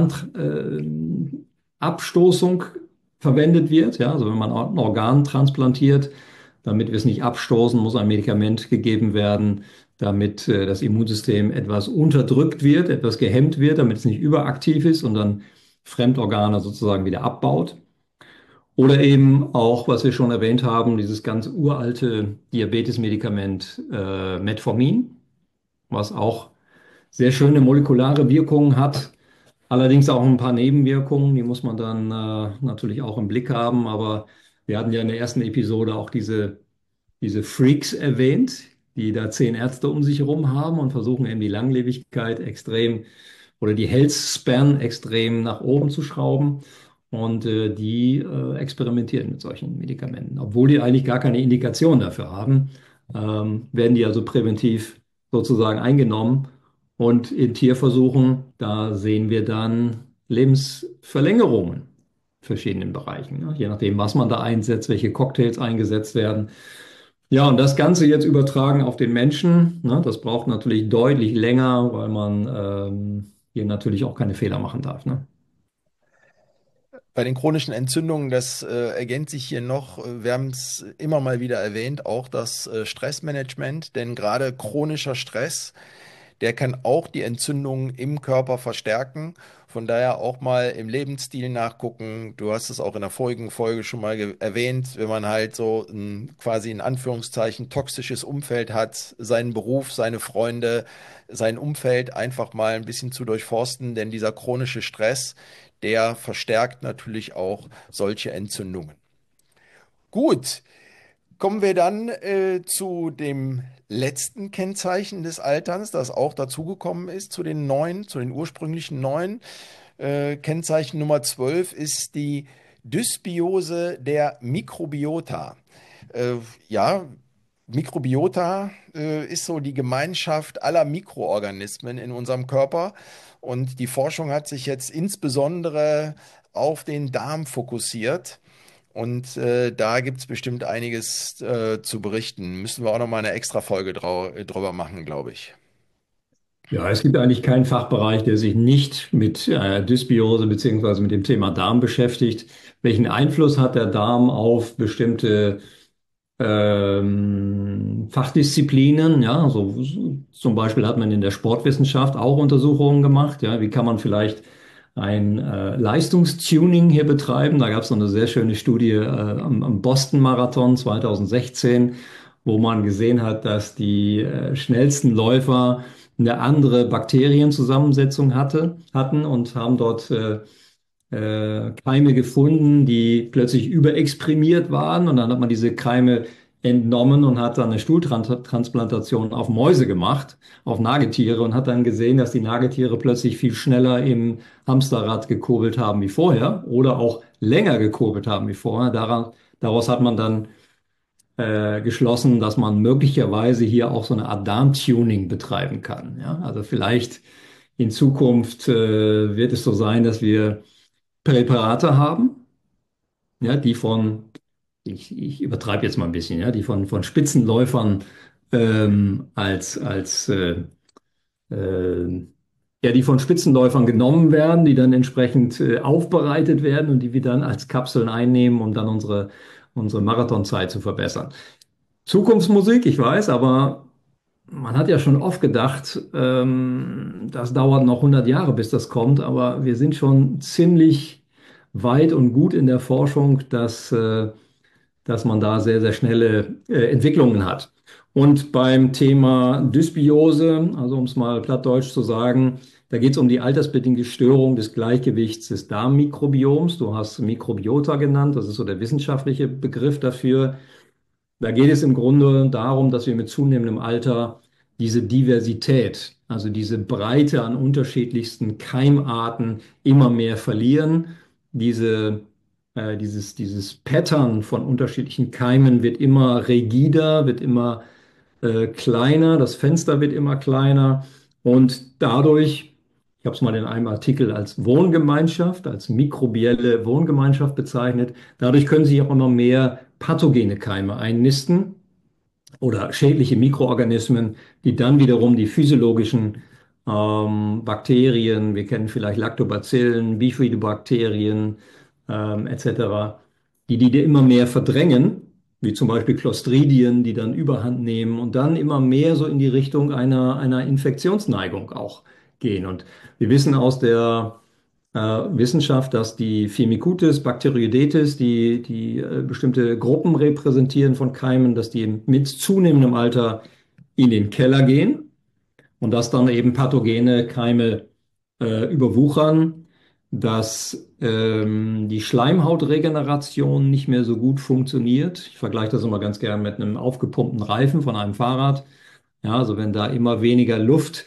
Organabstoßung verwendet wird. Ja, also wenn man ein Organ transplantiert, damit wir es nicht abstoßen, muss ein Medikament gegeben werden, damit äh, das Immunsystem etwas unterdrückt wird, etwas gehemmt wird, damit es nicht überaktiv ist und dann Fremdorgane sozusagen wieder abbaut. Oder eben auch, was wir schon erwähnt haben, dieses ganz uralte Diabetesmedikament äh, Metformin, was auch sehr schöne molekulare Wirkungen hat, allerdings auch ein paar Nebenwirkungen, die muss man dann äh, natürlich auch im Blick haben. Aber wir hatten ja in der ersten Episode auch diese, diese Freaks erwähnt, die da zehn Ärzte um sich herum haben und versuchen eben die Langlebigkeit extrem oder die Health Span extrem nach oben zu schrauben. Und äh, die äh, experimentieren mit solchen Medikamenten. Obwohl die eigentlich gar keine Indikation dafür haben, ähm, werden die also präventiv sozusagen eingenommen. Und in Tierversuchen, da sehen wir dann Lebensverlängerungen in verschiedenen Bereichen, ne? Je nachdem, was man da einsetzt, welche Cocktails eingesetzt werden. Ja, und das Ganze jetzt übertragen auf den Menschen, ne, das braucht natürlich deutlich länger, weil man ähm, hier natürlich auch keine Fehler machen darf, ne? Bei den chronischen Entzündungen, das äh, ergänzt sich hier noch, äh, wir haben es immer mal wieder erwähnt, auch das äh, Stressmanagement, denn gerade chronischer Stress, der kann auch die Entzündungen im Körper verstärken. Von daher auch mal im Lebensstil nachgucken. Du hast es auch in der vorigen Folge schon mal ge- erwähnt, wenn man halt so ein quasi in Anführungszeichen toxisches Umfeld hat, seinen Beruf, seine Freunde, sein Umfeld einfach mal ein bisschen zu durchforsten, denn dieser chronische Stress, der verstärkt natürlich auch solche Entzündungen. Gut, kommen wir dann äh, zu dem letzten Kennzeichen des Alterns, das auch dazugekommen ist, zu den neun, zu den ursprünglichen neun. Äh, Kennzeichen Nummer zwölf ist die Dysbiose der Mikrobiota. Äh, ja, Mikrobiota äh, ist so die Gemeinschaft aller Mikroorganismen in unserem Körper. Und die Forschung hat sich jetzt insbesondere auf den Darm fokussiert. Und äh, da gibt es bestimmt einiges äh, zu berichten. Müssen wir auch nochmal eine extra Folge drau drüber machen, glaube ich. Ja, es gibt eigentlich keinen Fachbereich, der sich nicht mit äh, Dysbiose beziehungsweise mit dem Thema Darm beschäftigt. Welchen Einfluss hat der Darm auf bestimmte ähm, Fachdisziplinen? Ja, so, so, zum Beispiel hat man in der Sportwissenschaft auch Untersuchungen gemacht. Ja, wie kann man vielleicht ein äh, Leistungstuning hier betreiben? Da gab es noch eine sehr schöne Studie äh, am, am Boston Marathon zwanzig sechzehn, wo man gesehen hat, dass die äh, schnellsten Läufer eine andere Bakterienzusammensetzung hatte, hatten und haben dort äh, äh, Keime gefunden, die plötzlich überexprimiert waren. Und dann hat man diese Keime entnommen und hat dann eine Stuhltransplantation auf Mäuse gemacht, auf Nagetiere und hat dann gesehen, dass die Nagetiere plötzlich viel schneller im Hamsterrad gekurbelt haben wie vorher oder auch länger gekurbelt haben wie vorher. Daran, daraus hat man dann äh, geschlossen, dass man möglicherweise hier auch so eine Art Darmtuning betreiben kann. Ja? Also vielleicht in Zukunft äh, wird es so sein, dass wir Präparate haben, ja, die von, ich, ich übertreibe jetzt mal ein bisschen, ja, die von, von Spitzenläufern ähm, als, als äh, äh, ja, die von Spitzenläufern genommen werden, die dann entsprechend äh, aufbereitet werden und die wir dann als Kapseln einnehmen, um dann unsere, unsere Marathonzeit zu verbessern. Zukunftsmusik, ich weiß, aber man hat ja schon oft gedacht, ähm, das dauert noch hundert Jahre, bis das kommt, aber wir sind schon ziemlich weit und gut in der Forschung, dass, äh, dass man da sehr, sehr schnelle äh, Entwicklungen hat. Und beim Thema Dysbiose, also um es mal plattdeutsch zu sagen, da geht es um die altersbedingte Störung des Gleichgewichts des Darmmikrobioms. Du hast Mikrobiota genannt, das ist so der wissenschaftliche Begriff dafür. Da geht es im Grunde darum, dass wir mit zunehmendem Alter diese Diversität, also diese Breite an unterschiedlichsten Keimarten immer mehr verlieren. Diese, äh, dieses, dieses Pattern von unterschiedlichen Keimen wird immer rigider, wird immer äh, kleiner, das Fenster wird immer kleiner und dadurch, ich habe es mal in einem Artikel als Wohngemeinschaft, als mikrobielle Wohngemeinschaft bezeichnet, dadurch können sich auch immer mehr pathogene Keime einnisten oder schädliche Mikroorganismen, die dann wiederum die physiologischen ähm, Bakterien, wir kennen vielleicht Lactobacillen, Bifidobakterien ähm, et cetera, die die immer mehr verdrängen, wie zum Beispiel Clostridien, die dann Überhand nehmen und dann immer mehr so in die Richtung einer, einer Infektionsneigung auch gehen. Und wir wissen aus der äh, Wissenschaft, dass die Firmicutes, Bacteroidetes, die, die äh, bestimmte Gruppen repräsentieren von Keimen, dass die mit zunehmendem Alter in den Keller gehen und dass dann eben pathogene Keime äh, überwuchern, dass ähm, die Schleimhautregeneration nicht mehr so gut funktioniert. Ich vergleiche das immer ganz gern mit einem aufgepumpten Reifen von einem Fahrrad. Ja, also wenn da immer weniger Luft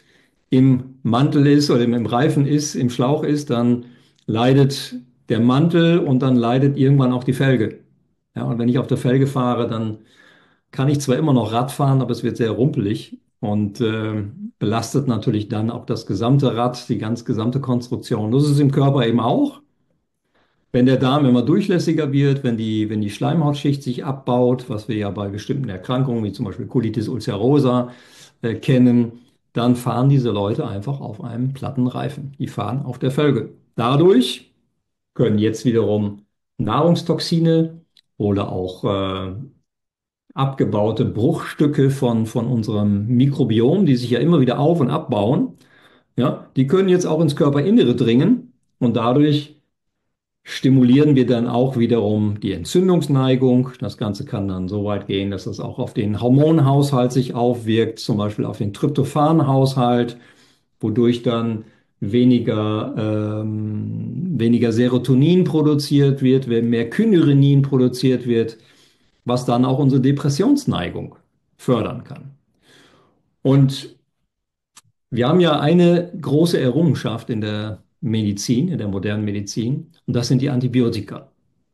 im Mantel ist oder im Reifen ist, im Schlauch ist, dann leidet der Mantel und dann leidet irgendwann auch die Felge. Ja, und wenn ich auf der Felge fahre, dann kann ich zwar immer noch Rad fahren, aber es wird sehr rumpelig und äh, belastet natürlich dann auch das gesamte Rad, die ganz gesamte Konstruktion. Das ist es im Körper eben auch. Wenn der Darm immer durchlässiger wird, wenn die, wenn die Schleimhautschicht sich abbaut, was wir ja bei bestimmten Erkrankungen wie zum Beispiel Colitis ulcerosa äh, kennen, dann fahren diese Leute einfach auf einem platten Reifen. Die fahren auf der Felge. Dadurch können jetzt wiederum Nahrungstoxine oder auch äh, abgebaute Bruchstücke von, von unserem Mikrobiom, die sich ja immer wieder auf- und abbauen, ja, die können jetzt auch ins Körperinnere dringen und dadurch stimulieren wir dann auch wiederum die Entzündungsneigung. Das Ganze kann dann so weit gehen, dass das auch auf den Hormonhaushalt sich aufwirkt, zum Beispiel auf den Tryptophanhaushalt, wodurch dann weniger, ähm, weniger Serotonin produziert wird, wenn mehr Kynurenin produziert wird, was dann auch unsere Depressionsneigung fördern kann. Und wir haben ja eine große Errungenschaft in der Medizin, in der modernen Medizin, und das sind die Antibiotika.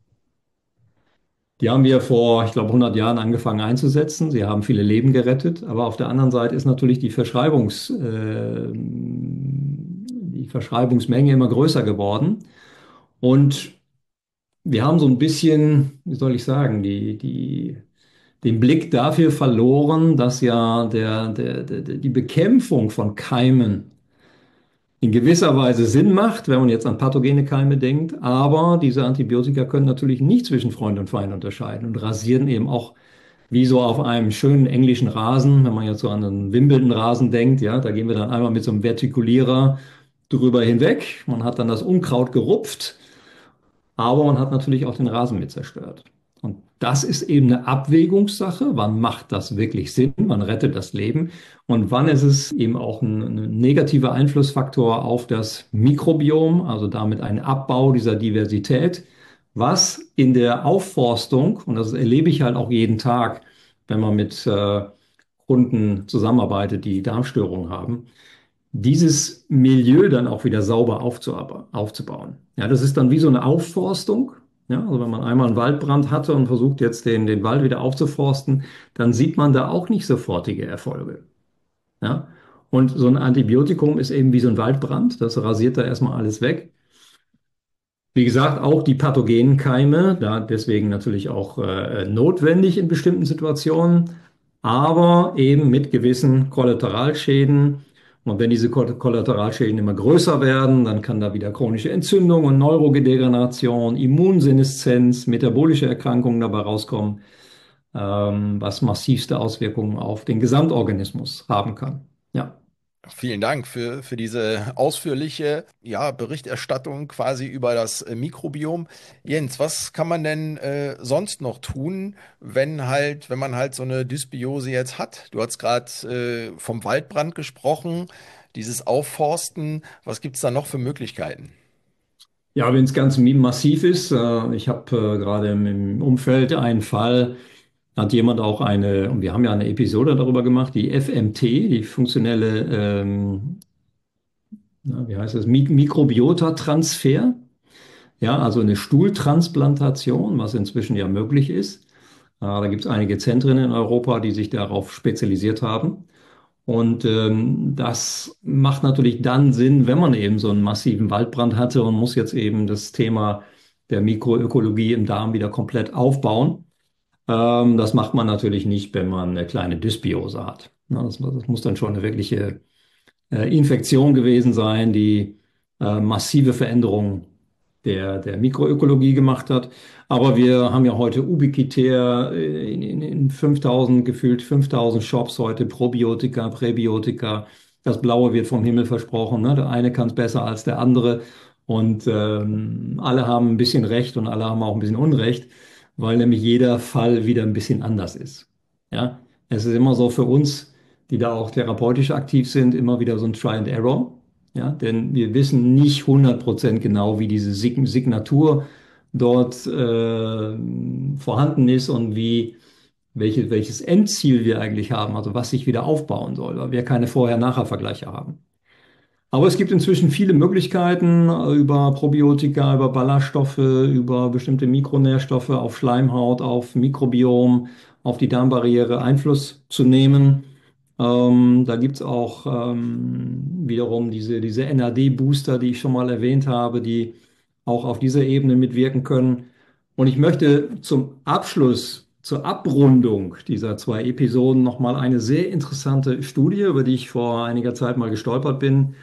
Die haben wir vor, ich glaube, hundert Jahren angefangen einzusetzen. Sie haben viele Leben gerettet, aber auf der anderen Seite ist natürlich die Verschreibungs, äh, die Verschreibungsmenge immer größer geworden. Und wir haben so ein bisschen, wie soll ich sagen, die, die, den Blick dafür verloren, dass ja der, der, der, die Bekämpfung von Keimen in gewisser Weise Sinn macht, wenn man jetzt an pathogene Keime denkt, aber diese Antibiotika können natürlich nicht zwischen Freund und Feind unterscheiden und rasieren eben auch wie so auf einem schönen englischen Rasen, wenn man jetzt so an einen Wimbledon-Rasen denkt, ja, da gehen wir dann einmal mit so einem Vertikulierer drüber hinweg. Man hat dann das Unkraut gerupft, aber man hat natürlich auch den Rasen mit zerstört. Und Das ist eben eine Abwägungssache. Wann macht das wirklich Sinn? Wann rettet das Leben? Und wann ist es eben auch ein, ein negativer Einflussfaktor auf das Mikrobiom, also damit ein Abbau dieser Diversität, was in der Aufforstung, und das erlebe ich halt auch jeden Tag, wenn man mit äh, Kunden zusammenarbeitet, die Darmstörungen haben, dieses Milieu dann auch wieder sauber aufzuarbe- aufzubauen. Ja, das ist dann wie so eine Aufforstung. Ja, also wenn man einmal einen Waldbrand hatte und versucht jetzt den, den Wald wieder aufzuforsten, dann sieht man da auch nicht sofortige Erfolge. Ja, und so ein Antibiotikum ist eben wie so ein Waldbrand. Das rasiert da erstmal alles weg. Wie gesagt, auch die pathogenen Keime, da deswegen natürlich auch äh, notwendig in bestimmten Situationen, aber eben mit gewissen Kollateralschäden. Und wenn diese Ko- Kollateralschäden immer größer werden, dann kann da wieder chronische Entzündung und Neurodegeneration, Immunseneszenz, metabolische Erkrankungen dabei rauskommen, ähm, was massivste Auswirkungen auf den Gesamtorganismus haben kann. Ja. Vielen Dank für, für diese ausführliche, ja, Berichterstattung quasi über das äh, Mikrobiom. Jens, was kann man denn äh, sonst noch tun, wenn halt, wenn man halt so eine Dysbiose jetzt hat? Du hast gerade äh, vom Waldbrand gesprochen, dieses Aufforsten. Was gibt's da noch für Möglichkeiten? Ja, wenn es ganz massiv ist, äh, ich habe äh, gerade im, im Umfeld einen Fall, hat jemand auch eine, und wir haben ja eine Episode darüber gemacht, die F M T, die funktionelle, ähm, na, wie heißt das, Mik Mikrobiota-Transfer, ja, also eine Stuhltransplantation, was inzwischen ja möglich ist. Äh, da gibt es einige Zentren in Europa, die sich darauf spezialisiert haben. Und ähm, das macht natürlich dann Sinn, wenn man eben so einen massiven Waldbrand hatte und muss jetzt eben das Thema der Mikroökologie im Darm wieder komplett aufbauen. Ähm, das macht man natürlich nicht, wenn man eine kleine Dysbiose hat. Na, das, das muss dann schon eine wirkliche äh, Infektion gewesen sein, die äh, massive Veränderungen der, der Mikroökologie gemacht hat. Aber wir haben ja heute ubiquitär äh, in, in, in fünftausend, gefühlt fünftausend Shops heute Probiotika, Präbiotika. Das Blaue wird vom Himmel versprochen. Ne? Der eine kann es besser als der andere. Und ähm, alle haben ein bisschen Recht und alle haben auch ein bisschen Unrecht, weil nämlich jeder Fall wieder ein bisschen anders ist. Ja, es ist immer so für uns, die da auch therapeutisch aktiv sind, immer wieder so ein Try and Error. Ja, denn wir wissen nicht hundert Prozent genau, wie diese Sig Signatur dort äh, vorhanden ist und wie, welche, welches Endziel wir eigentlich haben, also was sich wieder aufbauen soll, weil wir keine Vorher-Nachher-Vergleiche haben. Aber es gibt inzwischen viele Möglichkeiten, äh, über Probiotika, über Ballaststoffe, über bestimmte Mikronährstoffe auf Schleimhaut, auf Mikrobiom, auf die Darmbarriere Einfluss zu nehmen. Ähm, da gibt es auch ähm, wiederum diese, diese N A D-Booster, die ich schon mal erwähnt habe, die auch auf dieser Ebene mitwirken können. Und ich möchte zum Abschluss, zur Abrundung dieser zwei Episoden nochmal eine sehr interessante Studie, über die ich vor einiger Zeit mal gestolpert bin,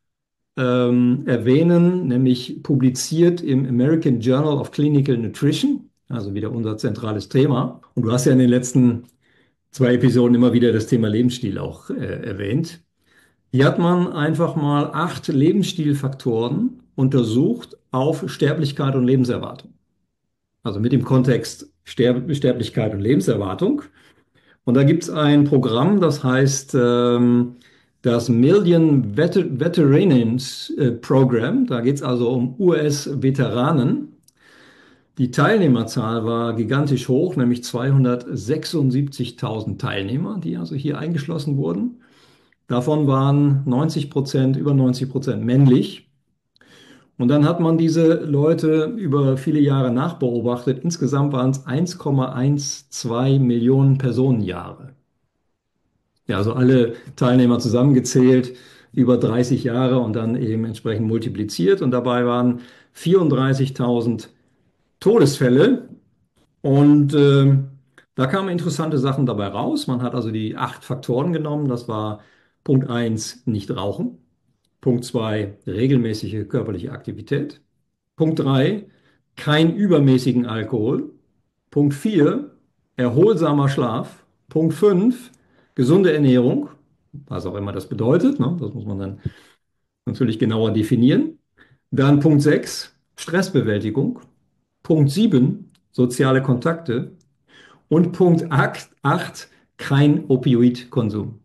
ähm, erwähnen, nämlich publiziert im American Journal of Clinical Nutrition, also wieder unser zentrales Thema. Und du hast ja in den letzten zwei Episoden immer wieder das Thema Lebensstil auch äh, erwähnt. Hier hat man einfach mal acht Lebensstilfaktoren untersucht auf Sterblichkeit und Lebenserwartung. Also mit dem Kontext Sterb Sterblichkeit und Lebenserwartung. Und da gibt es ein Programm, das heißt ähm, das Million Vet Veterans äh, Program. Da geht es also um U S-Veteranen. Die Teilnehmerzahl war gigantisch hoch, nämlich zweihundertsechsundsiebzigtausend Teilnehmer, die also hier eingeschlossen wurden. Davon waren neunzig Prozent, über neunzig Prozent männlich. Und dann hat man diese Leute über viele Jahre nachbeobachtet. Insgesamt waren es eins Komma zwölf Millionen Personenjahre. Ja, also alle Teilnehmer zusammengezählt, über dreißig Jahre und dann eben entsprechend multipliziert. Und dabei waren vierunddreißigtausend Todesfälle. Und äh, da kamen interessante Sachen dabei raus. Man hat also die acht Faktoren genommen. Das war Punkt eins, nicht rauchen. Punkt zwei, regelmäßige körperliche Aktivität. Punkt drei, kein übermäßigen Alkohol. Punkt vier, erholsamer Schlaf. Punkt fünf, gesunde Ernährung, was auch immer das bedeutet. Ne? Das muss man dann natürlich genauer definieren. Dann Punkt sechs, Stressbewältigung. Punkt sieben, soziale Kontakte. Und Punkt acht, kein Opioidkonsum.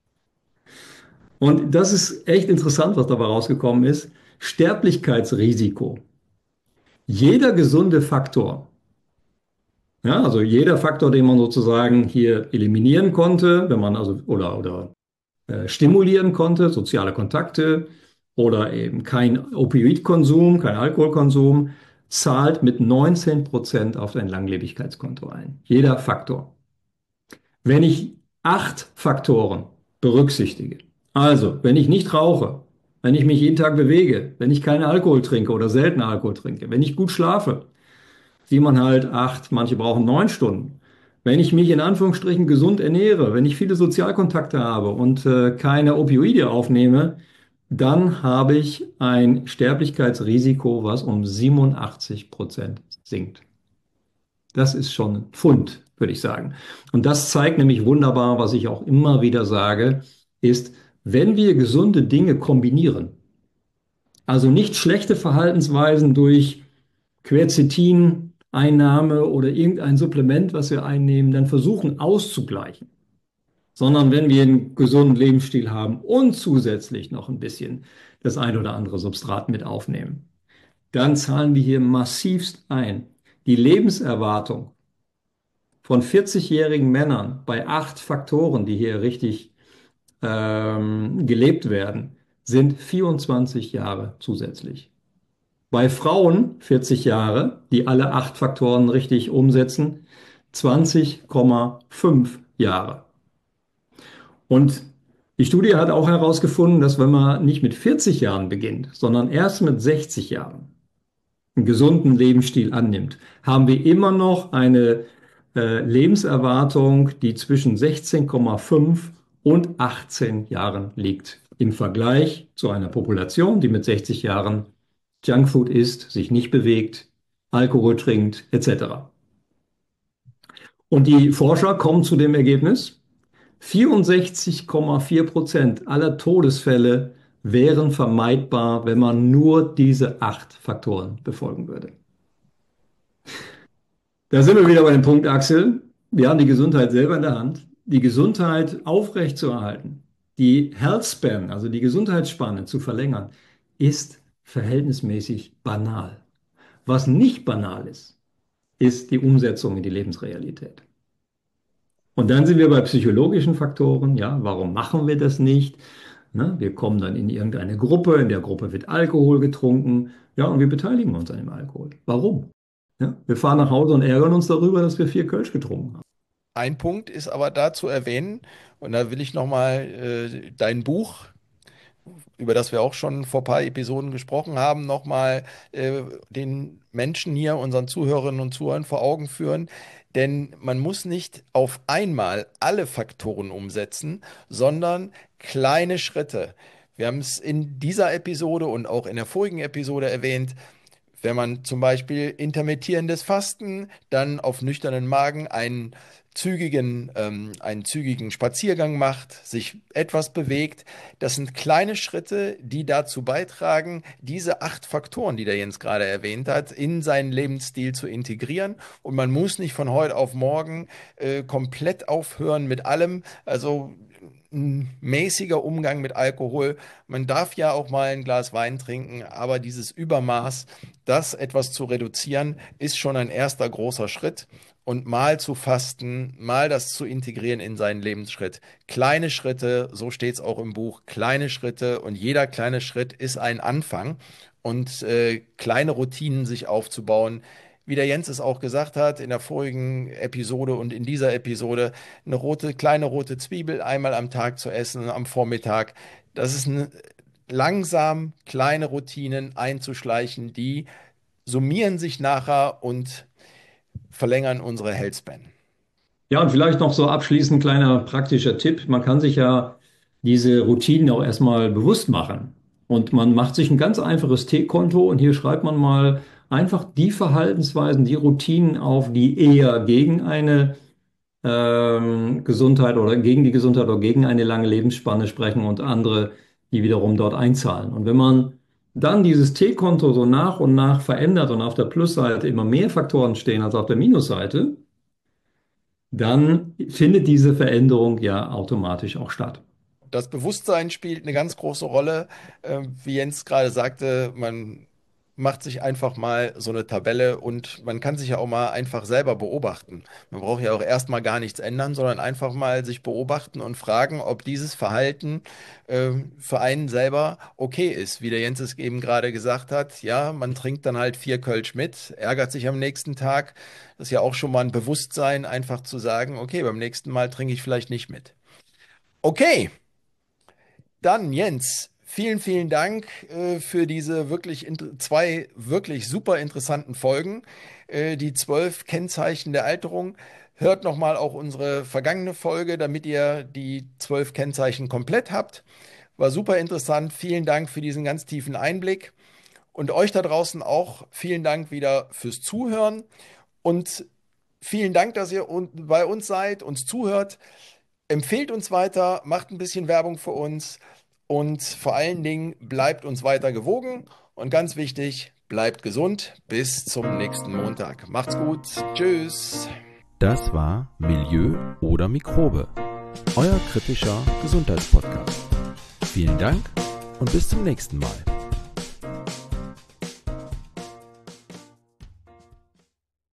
Und das ist echt interessant, was dabei rausgekommen ist. Sterblichkeitsrisiko. Jeder gesunde Faktor, ja, also jeder Faktor, den man sozusagen hier eliminieren konnte, wenn man also oder, oder äh, stimulieren konnte, soziale Kontakte oder eben kein Opioidkonsum, kein Alkoholkonsum, zahlt mit neunzehn Prozent auf dein Langlebigkeitskonto ein. Jeder Faktor. Wenn ich acht Faktoren berücksichtige, also wenn ich nicht rauche, wenn ich mich jeden Tag bewege, wenn ich keinen Alkohol trinke oder selten Alkohol trinke, wenn ich gut schlafe, wie man halt acht, manche brauchen neun Stunden. Wenn ich mich in Anführungsstrichen gesund ernähre, wenn ich viele Sozialkontakte habe und äh, keine Opioide aufnehme, dann habe ich ein Sterblichkeitsrisiko, was um siebenundachtzig Prozent sinkt. Das ist schon ein Pfund, würde ich sagen. Und das zeigt nämlich wunderbar, was ich auch immer wieder sage, ist, wenn wir gesunde Dinge kombinieren, also nicht schlechte Verhaltensweisen durch Quercetin-Einnahme oder irgendein Supplement, was wir einnehmen, dann versuchen auszugleichen, sondern wenn wir einen gesunden Lebensstil haben und zusätzlich noch ein bisschen das ein oder andere Substrat mit aufnehmen, dann zahlen wir hier massivst ein. Die Lebenserwartung von vierzig-jährigen Männern bei acht Faktoren, die hier richtig ähm, gelebt werden, sind vierundzwanzig Jahre zusätzlich. Bei Frauen vierzig Jahre, die alle acht Faktoren richtig umsetzen, zwanzig Komma fünf Jahre. Und die Studie hat auch herausgefunden, dass wenn man nicht mit vierzig Jahren beginnt, sondern erst mit sechzig Jahren einen gesunden Lebensstil annimmt, haben wir immer noch eine äh, Lebenserwartung, die zwischen sechzehn Komma fünf und achtzehn Jahren liegt. Im Vergleich zu einer Population, die mit sechzig Jahren Junkfood isst, sich nicht bewegt, Alkohol trinkt, et cetera. Und die Forscher kommen zu dem Ergebnis, vierundsechzig Komma vier Prozent aller Todesfälle wären vermeidbar, wenn man nur diese acht Faktoren befolgen würde. Da sind wir wieder bei dem Punkt, Axel. Wir haben die Gesundheit selber in der Hand. Die Gesundheit aufrechtzuerhalten, die Health Span, also die Gesundheitsspanne zu verlängern, ist verhältnismäßig banal. Was nicht banal ist, ist die Umsetzung in die Lebensrealität. Und dann sind wir bei psychologischen Faktoren. Ja, warum machen wir das nicht? Ne, wir kommen dann in irgendeine Gruppe, in der Gruppe wird Alkohol getrunken. Ja, und wir beteiligen uns an dem Alkohol. Warum? Ja, wir fahren nach Hause und ärgern uns darüber, dass wir vier Kölsch getrunken haben. Ein Punkt ist aber da zu erwähnen, und da will ich nochmal äh, dein Buch, über das wir auch schon vor ein paar Episoden gesprochen haben, nochmal äh, den Menschen hier, unseren Zuhörerinnen und Zuhörern vor Augen führen. Denn man muss nicht auf einmal alle Faktoren umsetzen, sondern kleine Schritte. Wir haben es in dieser Episode und auch in der vorigen Episode erwähnt. Wenn man zum Beispiel intermittierendes Fasten, dann auf nüchternen Magen einen zügigen, ähm, einen zügigen Spaziergang macht, sich etwas bewegt. Das sind kleine Schritte, die dazu beitragen, diese acht Faktoren, die der Jens gerade erwähnt hat, in seinen Lebensstil zu integrieren. Und man muss nicht von heute auf morgen äh, komplett aufhören mit allem. Also ein mäßiger Umgang mit Alkohol. Man darf ja auch mal ein Glas Wein trinken, aber dieses Übermaß, das etwas zu reduzieren, ist schon ein erster großer Schritt. Und mal zu fasten, mal das zu integrieren in seinen Lebensschritt. Kleine Schritte, so steht es auch im Buch, kleine Schritte, und jeder kleine Schritt ist ein Anfang. Und äh, kleine Routinen sich aufzubauen, wie der Jens es auch gesagt hat in der vorigen Episode und in dieser Episode, eine rote, kleine rote Zwiebel einmal am Tag zu essen, am Vormittag. Das ist eine, langsam kleine Routinen einzuschleichen, die summieren sich nachher und verlängern unsere Healthspan. Ja, und vielleicht noch so abschließend kleiner praktischer Tipp. Man kann sich ja diese Routinen auch erstmal bewusst machen. Und man macht sich ein ganz einfaches T-Konto und hier schreibt man mal einfach die Verhaltensweisen, die Routinen auf, die eher gegen eine ähm, Gesundheit oder gegen die Gesundheit oder gegen eine lange Lebensspanne sprechen und andere, die wiederum dort einzahlen. Und wenn man dann dieses T-Konto so nach und nach verändert und auf der Plusseite immer mehr Faktoren stehen als auf der Minusseite, dann findet diese Veränderung ja automatisch auch statt. Das Bewusstsein spielt eine ganz große Rolle. Äh, Wie Jens gerade sagte, man macht sich einfach mal so eine Tabelle und man kann sich ja auch mal einfach selber beobachten. Man braucht ja auch erstmal gar nichts ändern, sondern einfach mal sich beobachten und fragen, ob dieses Verhalten äh, für einen selber okay ist. Wie der Jens es eben gerade gesagt hat, ja, man trinkt dann halt vier Kölsch mit, ärgert sich am nächsten Tag. Das ist ja auch schon mal ein Bewusstsein, einfach zu sagen, okay, beim nächsten Mal trinke ich vielleicht nicht mit. Okay. Dann, Jens, vielen, vielen Dank äh, für diese wirklich int- zwei wirklich super interessanten Folgen. Äh, die zwölf Kennzeichen der Alterung. Hört nochmal auch unsere vergangene Folge, damit ihr die zwölf Kennzeichen komplett habt. War super interessant. Vielen Dank für diesen ganz tiefen Einblick. Und euch da draußen auch vielen Dank wieder fürs Zuhören. Und vielen Dank, dass ihr un bei uns seid, uns zuhört. Empfehlt uns weiter, macht ein bisschen Werbung für uns und vor allen Dingen bleibt uns weiter gewogen und ganz wichtig, bleibt gesund. Bis zum nächsten Montag. Macht's gut. Tschüss. Das war Milieu oder Mikrobe, euer kritischer Gesundheitspodcast. Vielen Dank und bis zum nächsten Mal.